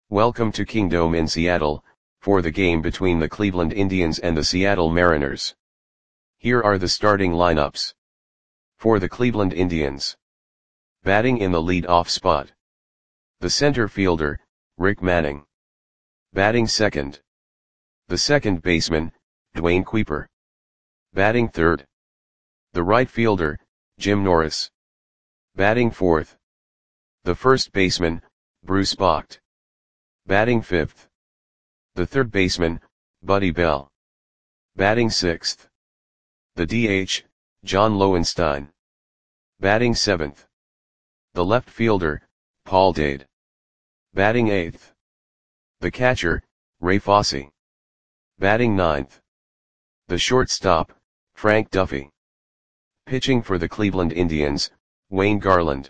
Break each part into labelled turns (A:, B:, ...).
A: Welcome to Kingdome in Seattle, for the game between the Cleveland Indians and the Seattle Mariners. Here are the starting lineups. For the Cleveland Indians. Batting in the lead-off spot. The center fielder, Rick Manning. Batting second. The second baseman, Duane Kuiper. Batting third. The right fielder, Jim Norris. Batting fourth. The first baseman, Bruce Bocht. Batting fifth. The third baseman, Buddy Bell. Batting sixth. The DH, John Lowenstein. Batting seventh. The left fielder, Paul Dade. Batting eighth. The catcher, Ray Fosse. Batting ninth. The shortstop, Frank Duffy. Pitching for the Cleveland Indians, Wayne Garland.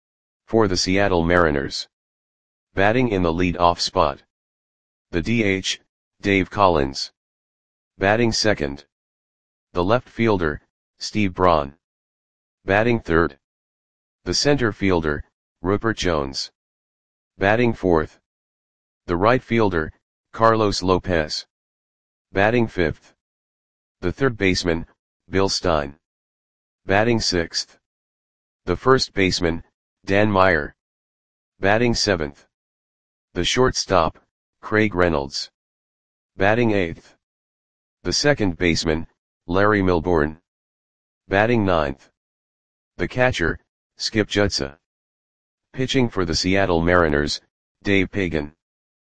A: For the Seattle Mariners. Batting in the lead-off spot. The DH, Dave Collins. Batting second. The left fielder, Steve Braun. Batting third. The center fielder, Rupert Jones. Batting fourth. The right fielder, Carlos Lopez. Batting fifth. The third baseman, Bill Stein. Batting sixth. The first baseman, Dan Meyer. Batting seventh. The shortstop, Craig Reynolds. Batting eighth. The second baseman, Larry Milbourne. Batting ninth. The catcher, Skip Jutsa. Pitching for the Seattle Mariners, Dave Pagan.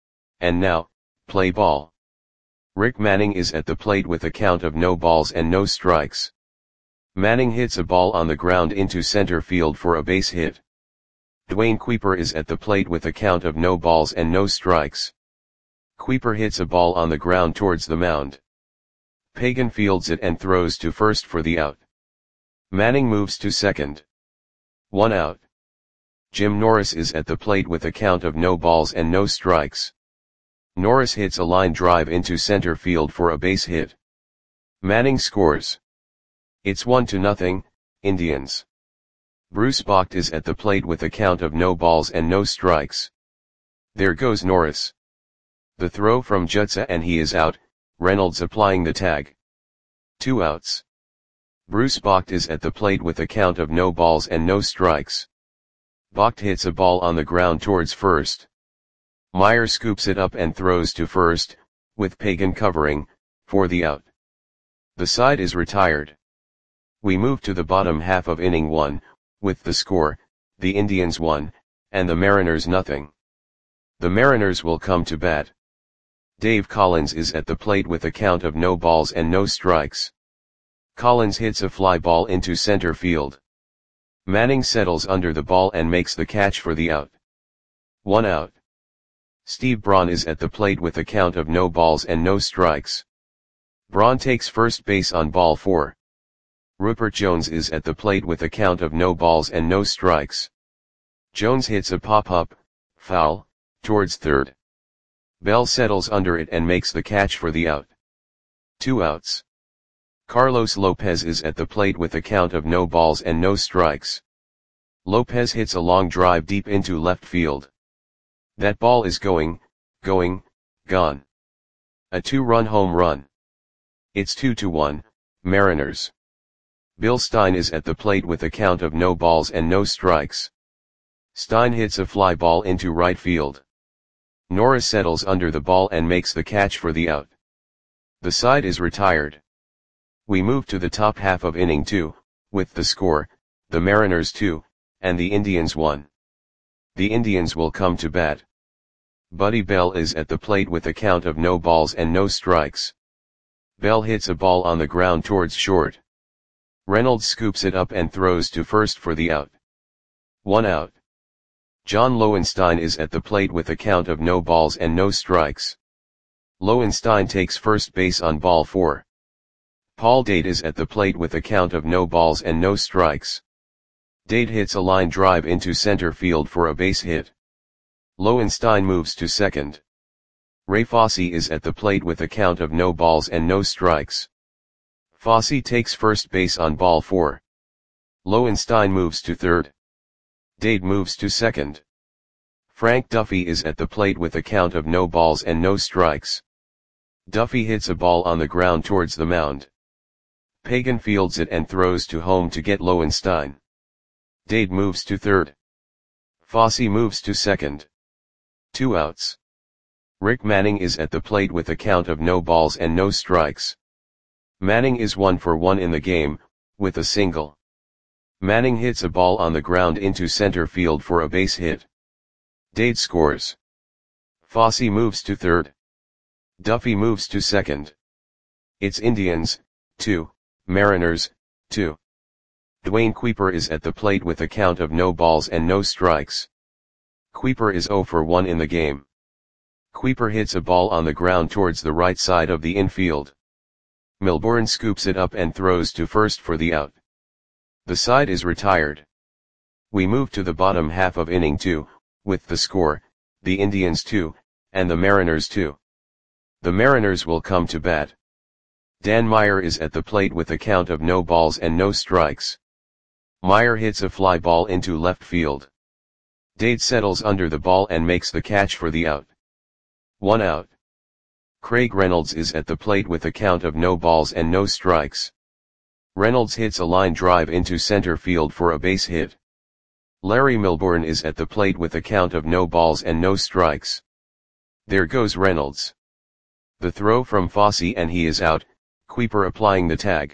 A: And now, play ball. Rick Manning is at the plate with a count of no balls and no strikes. Manning hits a ball on the ground into center field for a base hit. Duane Kuiper is at the plate with a count of no balls and no strikes. Kuiper hits a ball on the ground towards the mound. Pagan fields it and throws to first for the out. Manning moves to second. 1 out. Jim Norris is at the plate with a count of no balls and no strikes. Norris hits a line drive into center field for a base hit. Manning scores. It's 1-0, Indians. Bruce Bocht is at the plate with a count of no balls and no strikes. There goes Norris. The throw from Jutsa and he is out, Reynolds applying the tag. 2 outs. Bruce Bocht is at the plate with a count of no balls and no strikes. Bocht hits a ball on the ground towards first. Meyer scoops it up and throws to first, with Pagan covering, for the out. The side is retired. We move to the bottom half of inning 1, with the score, the Indians 1, and the Mariners 0. The Mariners will come to bat. Dave Collins is at the plate with a count of no balls and no strikes. Collins hits a fly ball into center field. Manning settles under the ball and makes the catch for the out. 1 out. Steve Braun is at the plate with a count of no balls and no strikes. Braun takes first base on ball 4. Rupert Jones is at the plate with a count of no balls and no strikes. Jones hits a pop-up, foul, towards third. Bell settles under it and makes the catch for the out. 2 outs. Carlos Lopez is at the plate with a count of no balls and no strikes. Lopez hits a long drive deep into left field. That ball is gone. A 2-run home run. It's 2-1, Mariners. Bill Stein is at the plate with a count of no balls and no strikes. Stein hits a fly ball into right field. Norris settles under the ball and makes the catch for the out. The side is retired. We move to the top half of inning 2, with the score, the Mariners 2, and the Indians 1. The Indians will come to bat. Buddy Bell is at the plate with a count of no balls and no strikes. Bell hits a ball on the ground towards short. Reynolds scoops it up and throws to first for the out. 1 out. John Lowenstein is at the plate with a count of no balls and no strikes. Lowenstein takes first base on ball 4. Paul Dade is at the plate with a count of no balls and no strikes. Dade hits a line drive into center field for a base hit. Lowenstein moves to second. Ray Fosse is at the plate with a count of no balls and no strikes. Fosse takes first base on ball 4. Lowenstein moves to third. Dade moves to second. Frank Duffy is at the plate with a count of no balls and no strikes. Duffy hits a ball on the ground towards the mound. Pagan fields it and throws to home to get Lowenstein. Dade moves to third. Fosse moves to second. 2 outs. Rick Manning is at the plate with a count of no balls and no strikes. Manning is 1 for 1 in the game, with a single. Manning hits a ball on the ground into center field for a base hit. Dade scores. Fosse moves to third. Duffy moves to second. It's Indians, 2, Mariners, 2. Dwayne Kuiper is at the plate with a count of no balls and no strikes. Kuiper is 0 for 1 in the game. Kuiper hits a ball on the ground towards the right side of the infield. Milbourne scoops it up and throws to first for the out. The side is retired. We move to the bottom half of inning 2, with the score, the Indians 2, and the Mariners 2. The Mariners will come to bat. Dan Meyer is at the plate with a count of no balls and no strikes. Meyer hits a fly ball into left field. Dade settles under the ball and makes the catch for the out. 1 out. Craig Reynolds is at the plate with a count of no balls and no strikes. Reynolds hits a line drive into center field for a base hit. Larry Milbourne is at the plate with a count of no balls and no strikes. There goes Reynolds. The throw from Fosse and he is out, Kuiper applying the tag.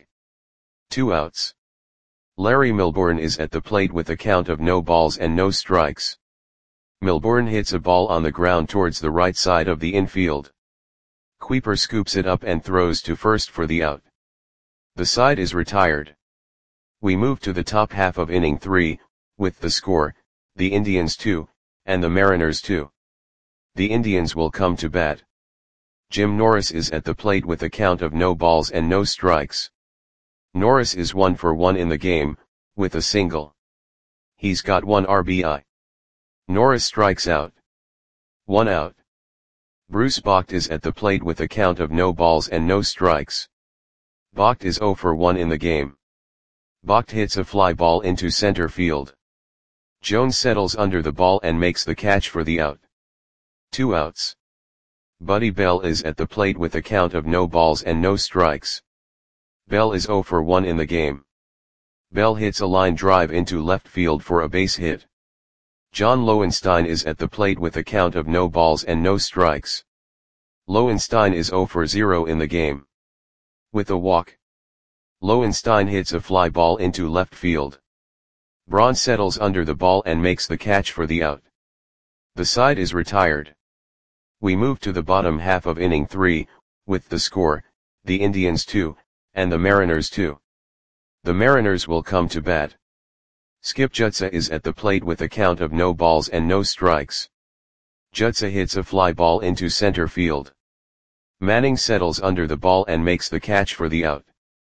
A: 2 outs. Larry Milbourne is at the plate with a count of no balls and no strikes. Milbourne hits a ball on the ground towards the right side of the infield. Kuiper scoops it up and throws to first for the out. The side is retired. We move to the top half of inning 3, with the score, the Indians 2, and the Mariners 2. The Indians will come to bat. Jim Norris is at the plate with a count of no balls and no strikes. Norris is 1 for 1 in the game, with a single. He's got 1 RBI. Norris strikes out. 1 out. Bruce Bocht is at the plate with a count of no balls and no strikes. Bocht is 0 for 1 in the game. Bocht hits a fly ball into center field. Jones settles under the ball and makes the catch for the out. 2 outs. Buddy Bell is at the plate with a count of no balls and no strikes. Bell is 0 for 1 in the game. Bell hits a line drive into left field for a base hit. John Lowenstein is at the plate with a count of no balls and no strikes. Lowenstein is 0 for 0 in the game. With a walk. Lowenstein hits a fly ball into left field. Braun settles under the ball and makes the catch for the out. The side is retired. We move to the bottom half of inning 3, with the score, the Indians 2, and the Mariners 2. The Mariners will come to bat. Skip Jutsa is at the plate with a count of no balls and no strikes. Jutsa hits a fly ball into center field. Manning settles under the ball and makes the catch for the out.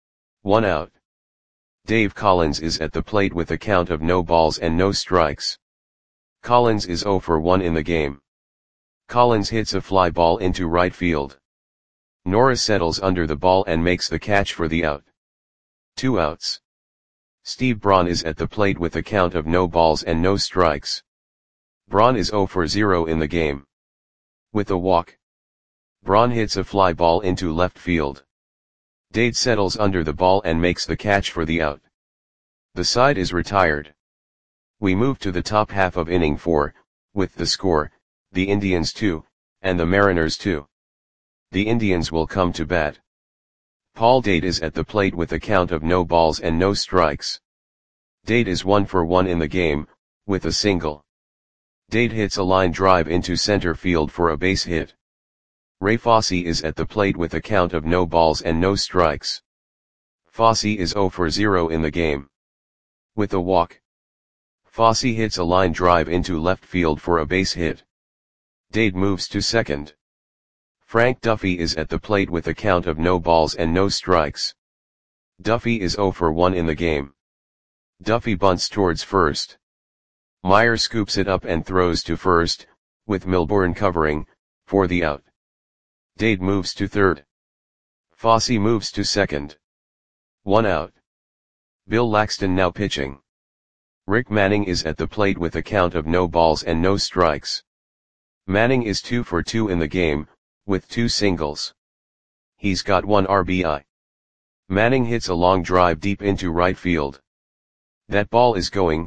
A: 1 out. Dave Collins is at the plate with a count of no balls and no strikes. Collins is 0 for 1 in the game. Collins hits a fly ball into right field. Norris settles under the ball and makes the catch for the out. 2 outs. Steve Braun is at the plate with a count of no balls and no strikes. Braun is 0 for 0 in the game. With a walk. Braun hits a fly ball into left field. Dade settles under the ball and makes the catch for the out. The side is retired. We move to the top half of inning 4, with the score, the Indians 2, and the Mariners 2. The Indians will come to bat. Paul Dade is at the plate with a count of no balls and no strikes. Dade is 1 for 1 in the game, with a single. Dade hits a line drive into center field for a base hit. Ray Fosse is at the plate with a count of no balls and no strikes. Fosse is 0 for 0 in the game. With a walk. Fosse hits a line drive into left field for a base hit. Dade moves to second. Frank Duffy is at the plate with a count of no balls and no strikes. Duffy is 0 for 1 in the game. Duffy bunts towards first. Meyer scoops it up and throws to first, with Milbourne covering, for the out. Dade moves to third. Fosse moves to second. 1 out. Bill Laxton now pitching. Rick Manning is at the plate with a count of no balls and no strikes. Manning is 2 for 2 in the game, with 2 singles. He's got 1 RBI. Manning hits a long drive deep into right field. That ball is gone.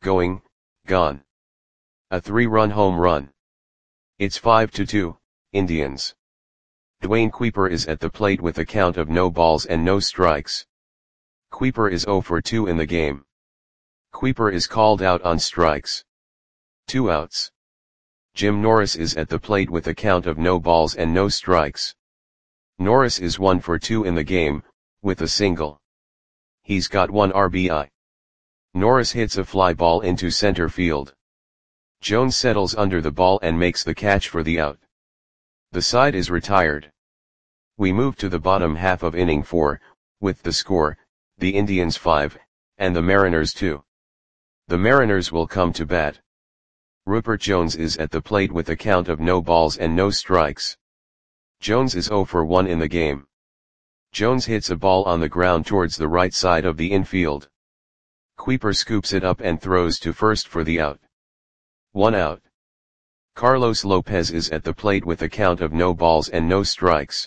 A: A 3-run home run. It's 5-2, Indians. Dwayne Kuiper is at the plate with a count of no balls and no strikes. Kuiper is 0 for 2 in the game. Kuiper is called out on strikes. 2 outs. Jim Norris is at the plate with a count of no balls and no strikes. Norris is 1 for 2 in the game, with a single. He's got 1 RBI. Norris hits a fly ball into center field. Jones settles under the ball and makes the catch for the out. The side is retired. We move to the bottom half of inning 4, with the score, the Indians 5, and the Mariners 2. The Mariners will come to bat. Rupert Jones is at the plate with a count of no balls and no strikes. Jones is 0 for 1 in the game. Jones hits a ball on the ground towards the right side of the infield. Kuiper scoops it up and throws to first for the out. 1 out. Carlos Lopez is at the plate with a count of no balls and no strikes.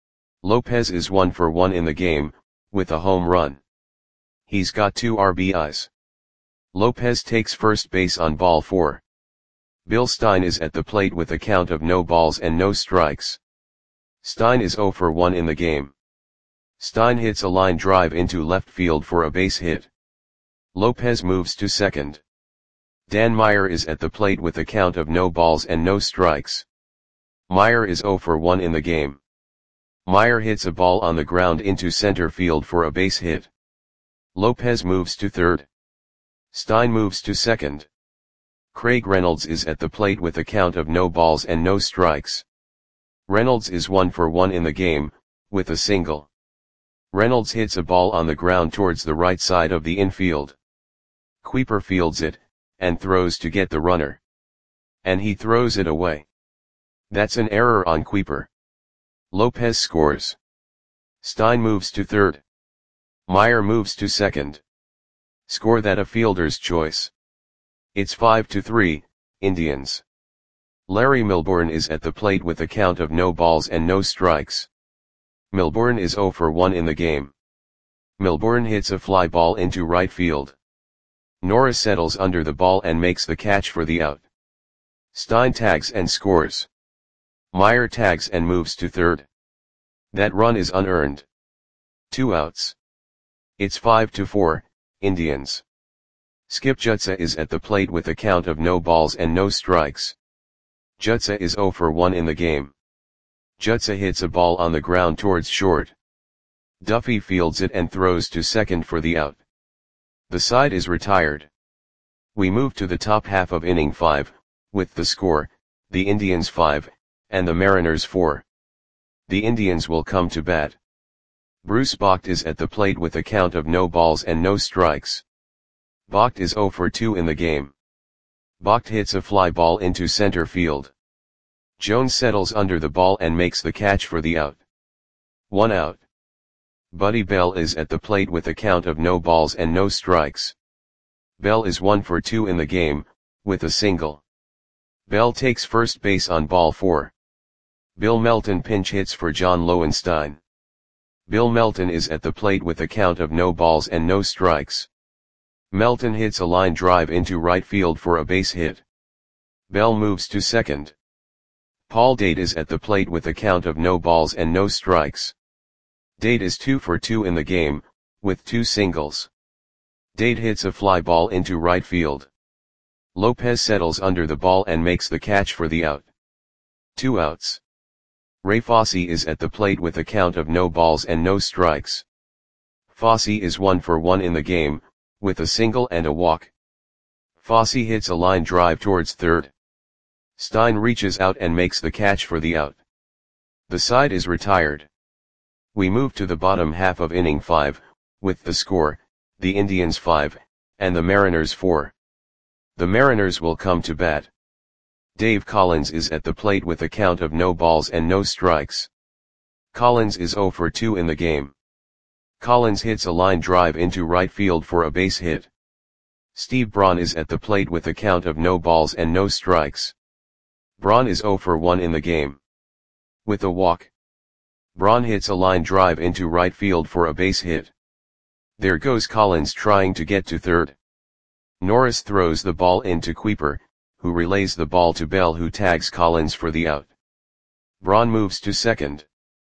A: Lopez is 1 for 1 in the game, with a home run. He's got 2 RBIs. Lopez takes first base on ball 4. Bill Stein is at the plate with a count of no balls and no strikes. Stein is 0 for 1 in the game. Stein hits a line drive into left field for a base hit. Lopez moves to second. Dan Meyer is at the plate with a count of no balls and no strikes. Meyer is 0 for 1 in the game. Meyer hits a ball on the ground into center field for a base hit. Lopez moves to third. Stein moves to second. Craig Reynolds is at the plate with a count of no balls and no strikes. Reynolds is 1 for 1 in the game, with a single. Reynolds hits a ball on the ground towards the right side of the infield. Kuiper fields it, and throws to get the runner. And he throws it away. That's an error on Kuiper. Lopez scores. Stein moves to third. Meyer moves to second. Score that a fielder's choice. It's 5-3, Indians. Larry Milbourne is at the plate with a count of no balls and no strikes. Milbourne is 0 for 1 in the game. Milbourne hits a fly ball into right field. Norris settles under the ball and makes the catch for the out. Stein tags and scores. Meyer tags and moves to third. That run is unearned. 2 outs. It's 5-4, Indians. Skip Jutsa is at the plate with a count of no balls and no strikes. Jutsa is 0 for 1 in the game. Jutsa hits a ball on the ground towards short. Duffy fields it and throws to second for the out. The side is retired. We move to the top half of inning 5, with the score, the Indians 5, and the Mariners 4. The Indians will come to bat. Bruce Bocht is at the plate with a count of no balls and no strikes. Bocht is 0 for 2 in the game. Bocht hits a fly ball into center field. Jones settles under the ball and makes the catch for the out. 1 out. Buddy Bell is at the plate with a count of no balls and no strikes. Bell is 1 for 2 in the game, with a single. Bell takes first base on ball 4. Bill Melton pinch hits for John Lowenstein. Bill Melton is at the plate with a count of no balls and no strikes. Melton hits a line drive into right field for a base hit. Bell moves to second. Paul Date is at the plate with a count of no balls and no strikes. Date is 2 for 2 in the game, with 2 singles. Date hits a fly ball into right field. Lopez settles under the ball and makes the catch for the out. 2 outs. Ray Fosse is at the plate with a count of no balls and no strikes. Fosse is 1 for 1 in the game, with a single and a walk. Fosse hits a line drive towards third. Stein reaches out and makes the catch for the out. The side is retired. We move to the bottom half of inning 5, with the score, the Indians 5, and the Mariners 4. The Mariners will come to bat. Dave Collins is at the plate with a count of no balls and no strikes. Collins is 0 for 2 in the game. Collins hits a line drive into right field for a base hit. Steve Braun is at the plate with a count of no balls and no strikes. Braun is 0 for 1 in the game. With a walk, Braun hits a line drive into right field for a base hit. There goes Collins trying to get to third. Norris throws the ball into Kuiper, who relays the ball to Bell, who tags Collins for the out. Braun moves to second.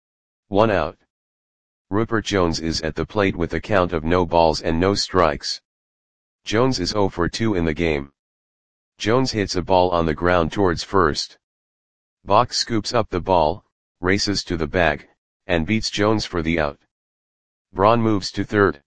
A: 1 out. Rupert Jones is at the plate with a count of no balls and no strikes. Jones is 0 for 2 in the game. Jones hits a ball on the ground towards first. Bach scoops up the ball, races to the bag, and beats Jones for the out. Braun moves to third.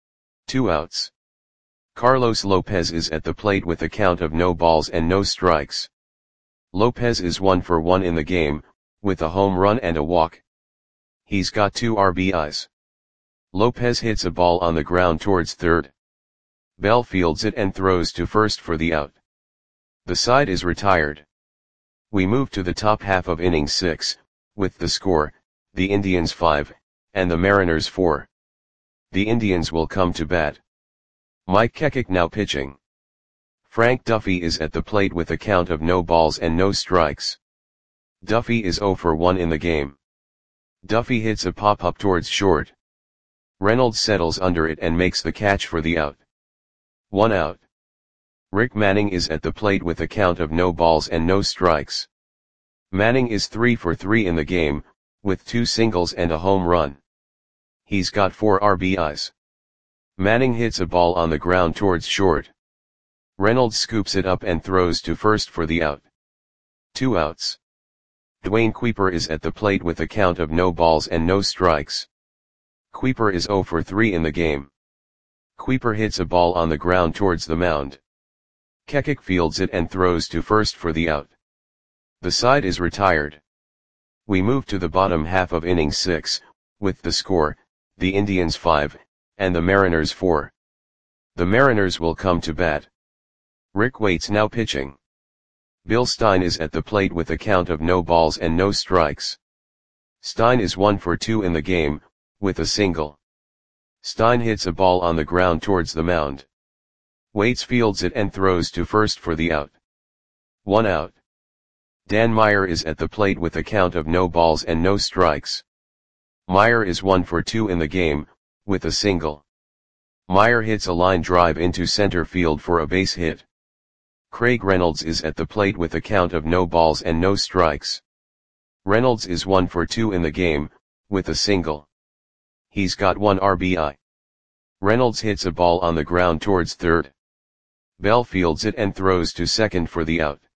A: 2 outs. Carlos Lopez is at the plate with a count of no balls and no strikes. Lopez is 1 for 1 in the game, with a home run and a walk. He's got 2 RBIs. Lopez hits a ball on the ground towards third. Bell fields it and throws to first for the out. The side is retired. We move to the top half of inning 6, with the score, the Indians 5, and the Mariners 4. The Indians will come to bat. Mike Kekik now pitching. Frank Duffy is at the plate with a count of no balls and no strikes. Duffy is 0 for 1 in the game. Duffy hits a pop-up towards short. Reynolds settles under it and makes the catch for the out. 1 out. Rick Manning is at the plate with a count of no balls and no strikes. Manning is 3 for 3 in the game, with 2 singles and a home run. He's got 4 RBIs. Manning hits a ball on the ground towards short. Reynolds scoops it up and throws to first for the out. 2 outs. Dwayne Kuiper is at the plate with a count of no balls and no strikes. Kuiper is 0 for 3 in the game. Kuiper hits a ball on the ground towards the mound. Kekik fields it and throws to first for the out. The side is retired. We move to the bottom half of inning 6, with the score, the Indians 5, and the Mariners 4. The Mariners will come to bat. Rick Waits now pitching. Bill Stein is at the plate with a count of no balls and no strikes. Stein is 1 for 2 in the game, with a single. Stein hits a ball on the ground towards the mound. Waits fields it and throws to first for the out. 1 out. Dan Meyer is at the plate with a count of no balls and no strikes. Meyer is 1 for 2 in the game, with a single. Meyer hits a line drive into center field for a base hit. Craig Reynolds is at the plate with a count of no balls and no strikes. Reynolds is 1 for 2 in the game, with a single. He's got 1 RBI. Reynolds hits a ball on the ground towards third. Bell fields it and throws to second for the out.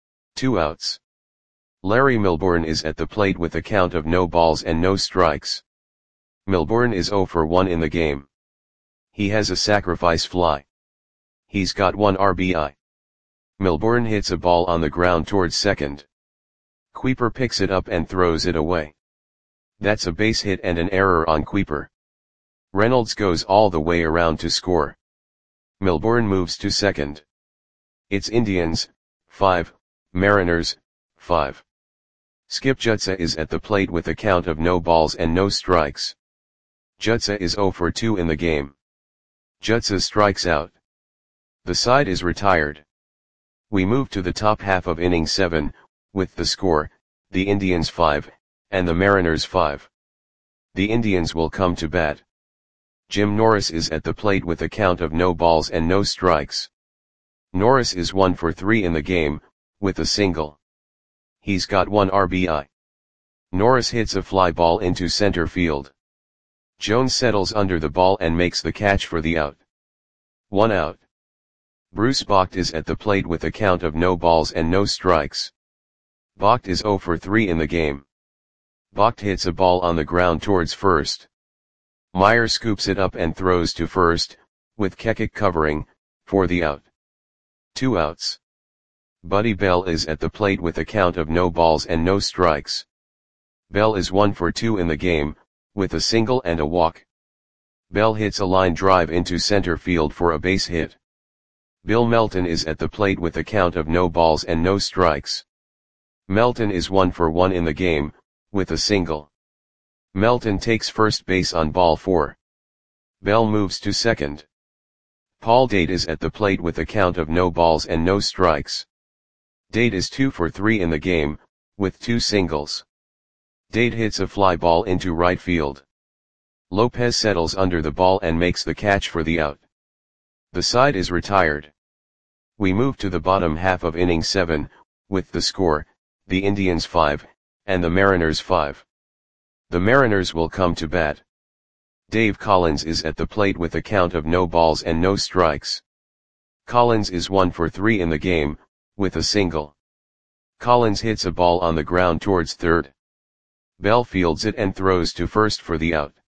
A: 2 outs. Larry Milbourne is at the plate with a count of no balls and no strikes. Milbourne is 0 for 1 in the game. He has a sacrifice fly. He's got 1 RBI. Milbourne hits a ball on the ground towards second. Kuiper picks it up and throws it away. That's a base hit and an error on Kuiper. Reynolds goes all the way around to score. Milbourne moves to second. It's Indians, 5, Mariners, 5. Skip Jutsa is at the plate with a count of no balls and no strikes. Jutsa is 0 for 2 in the game. Jutsa strikes out. The side is retired. We move to the top half of inning 7, with the score, the Indians 5, and the Mariners 5. The Indians will come to bat. Jim Norris is at the plate with a count of no balls and no strikes. Norris is 1 for 3 in the game, with a single. He's got 1 RBI. Norris hits a fly ball into center field. Jones settles under the ball and makes the catch for the out. 1 out. Bruce Bocht is at the plate with a count of no balls and no strikes. Bocht is 0 for 3 in the game. Bocht hits a ball on the ground towards first. Meyer scoops it up and throws to first, with Kekik covering, for the out. 2 outs. Buddy Bell is at the plate with a count of no balls and no strikes. Bell is 1 for 2 in the game, with a single and a walk. Bell hits a line drive into center field for a base hit. Bill Melton is at the plate with a count of no balls and no strikes. Melton is 1 for 1 in the game, with a single. Melton takes first base on ball 4. Bell moves to second. Paul Dade is at the plate with a count of no balls and no strikes. Dade is 2 for 3 in the game, with 2 singles. Dade hits a fly ball into right field. Lopez settles under the ball and makes the catch for the out. The side is retired. We move to the bottom half of inning 7, with the score, the Indians 5, and the Mariners 5. The Mariners will come to bat. Dave Collins is at the plate with a count of no balls and no strikes. Collins is 1 for 3 in the game, with a single. Collins hits a ball on the ground towards third. Bell fields it and throws to first for the out.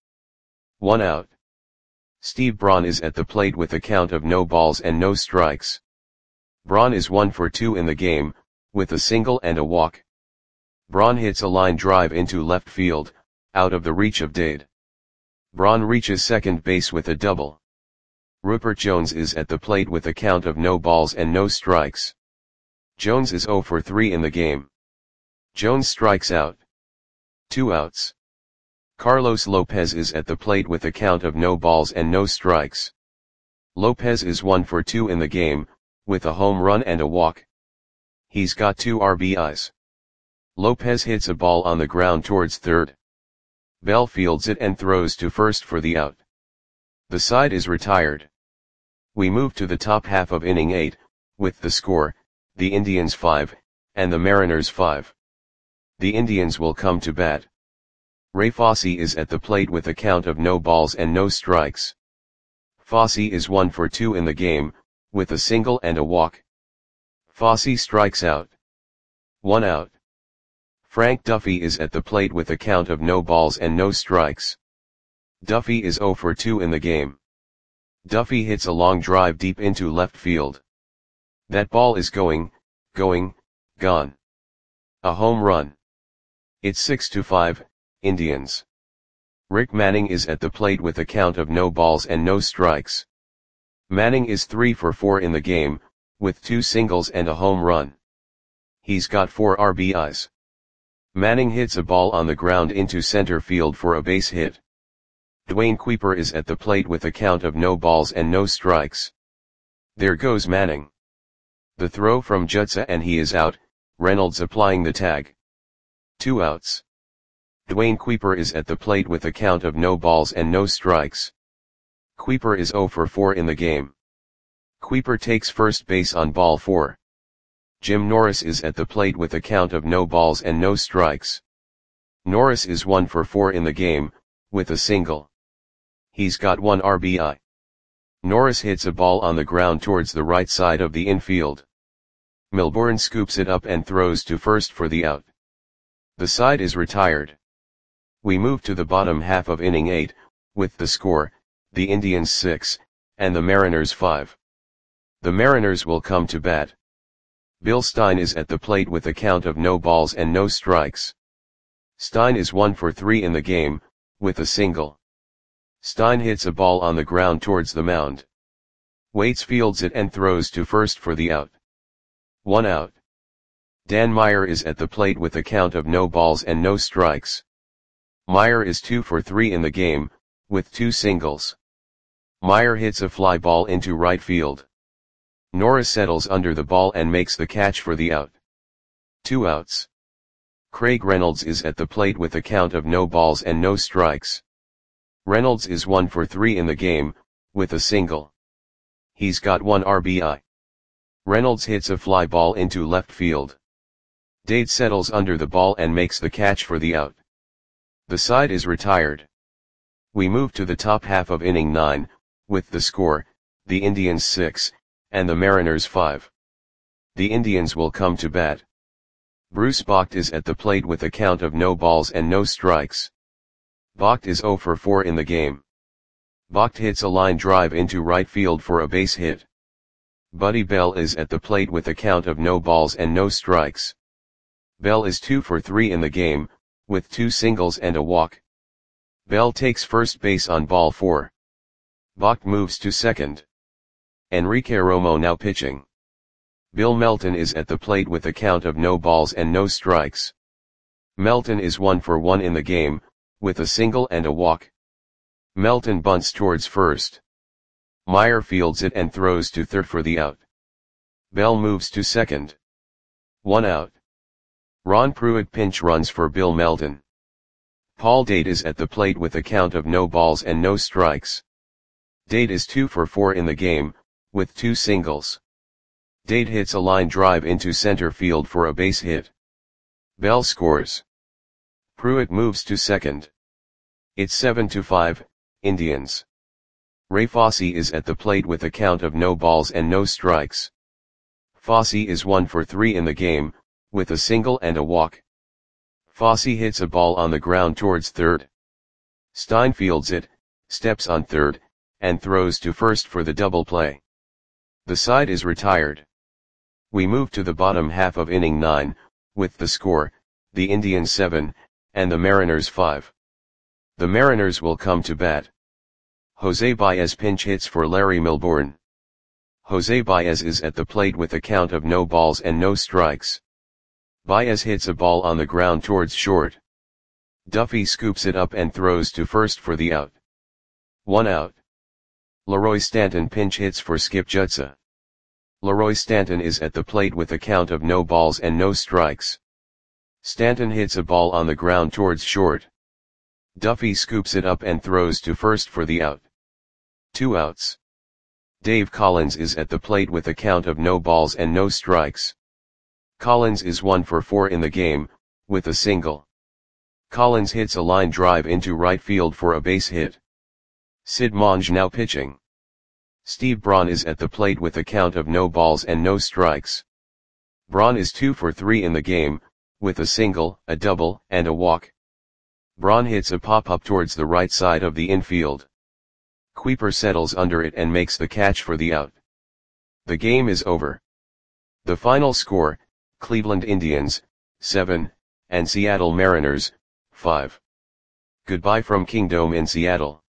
A: 1 out. Steve Braun is at the plate with a count of no balls and no strikes. Braun is 1 for 2 in the game, with a single and a walk. Braun hits a line drive into left field, out of the reach of Dade. Braun reaches second base with a double. Rupert Jones is at the plate with a count of no balls and no strikes. Jones is 0 for 3 in the game. Jones strikes out. 2 outs. Carlos Lopez is at the plate with a count of no balls and no strikes. Lopez is 1 for 2 in the game, with a home run and a walk. He's got 2 RBIs. Lopez hits a ball on the ground towards third. Bell fields it and throws to first for the out. The side is retired. We move to the top half of inning 8, with the score, the Indians 5, and the Mariners 5. The Indians will come to bat. Ray Fosse is at the plate with a count of no balls and no strikes. Fosse is 1 for 2 in the game, with a single and a walk. Fosse strikes out. 1 out. Frank Duffy is at the plate with a count of no balls and no strikes. Duffy is 0 for 2 in the game. Duffy hits a long drive deep into left field. That ball is gone. A home run. It's 6-5, Indians. Rick Manning is at the plate with a count of no balls and no strikes. Manning is 3 for 4 in the game, with 2 singles and a home run. He's got 4 RBIs. Manning hits a ball on the ground into center field for a base hit. Dwayne Kuiper is at the plate with a count of no balls and no strikes. There goes Manning. The throw from Jutsa and he is out, Reynolds applying the tag. 2 outs. Dwayne Kuiper is at the plate with a count of no balls and no strikes. Kuiper is 0 for 4 in the game. Kuiper takes first base on ball 4. Jim Norris is at the plate with a count of no balls and no strikes. Norris is 1 for 4 in the game, with a single. He's got 1 RBI. Norris hits a ball on the ground towards the right side of the infield. Milbourne scoops it up and throws to first for the out. The side is retired. We move to the bottom half of inning 8, with the score, the Indians 6, and the Mariners 5. The Mariners will come to bat. Bill Stein is at the plate with a count of no balls and no strikes. Stein is 1 for 3 in the game, with a single. Stein hits a ball on the ground towards the mound. Waits fields it and throws to first for the out. 1 out. Dan Meyer is at the plate with a count of no balls and no strikes. Meyer is 2 for 3 in the game, with 2 singles. Meyer hits a fly ball into right field. Norris settles under the ball and makes the catch for the out. 2 outs. Craig Reynolds is at the plate with a count of no balls and no strikes. Reynolds is 1 for 3 in the game, with a single. He's got 1 RBI. Reynolds hits a fly ball into left field. Dade settles under the ball and makes the catch for the out. The side is retired. We move to the top half of inning 9, with the score, the Indians 6, and the Mariners 5. The Indians will come to bat. Bruce Bocht is at the plate with a count of no balls and no strikes. Bocht is 0 for 4 in the game. Bocht hits a line drive into right field for a base hit. Buddy Bell is at the plate with a count of no balls and no strikes. Bell is 2 for 3 in the game, with 2 singles and a walk. Bell takes first base on ball 4. Bocht moves to second. Enrique Romo now pitching. Bill Melton is at the plate with a count of no balls and no strikes. Melton is 1 for 1 in the game, with a single and a walk. Melton bunts towards first. Meyer fields it and throws to third for the out. Bell moves to second. 1 out. Ron Pruitt pinch runs for Bill Meldon. Paul Date is at the plate with a count of no balls and no strikes. Date is 2 for 4 in the game, with 2 singles. Date hits a line drive into center field for a base hit. Bell scores. Pruitt moves to second. It's 7-5, Indians. Ray Fosse is at the plate with a count of no balls and no strikes. Fosse is 1 for 3 in the game, with a single and a walk. Fosse hits a ball on the ground towards third. Stein fields it, steps on third, and throws to first for the double play. The side is retired. We move to the bottom half of inning 9, with the score, the Indians 7, and the Mariners 5. The Mariners will come to bat. Jose Baez pinch hits for Larry Milbourne. Jose Baez is at the plate with a count of no balls and no strikes. Baez hits a ball on the ground towards short. Duffy scoops it up and throws to first for the out. 1 out. Leroy Stanton pinch hits for Skip Jutsa. Leroy Stanton is at the plate with a count of no balls and no strikes. Stanton hits a ball on the ground towards short. Duffy scoops it up and throws to first for the out. 2 outs. Dave Collins is at the plate with a count of no balls and no strikes. Collins is 1 for 4 in the game, with a single. Collins hits a line drive into right field for a base hit. Sid Monge now pitching. Steve Braun is at the plate with a count of no balls and no strikes. Braun is 2 for 3 in the game, with a single, a double, and a walk. Braun hits a pop-up towards the right side of the infield. Kuiper settles under it and makes the catch for the out. The game is over. The final score, Cleveland Indians, 7, and Seattle Mariners, 5. Goodbye from Kingdome in Seattle.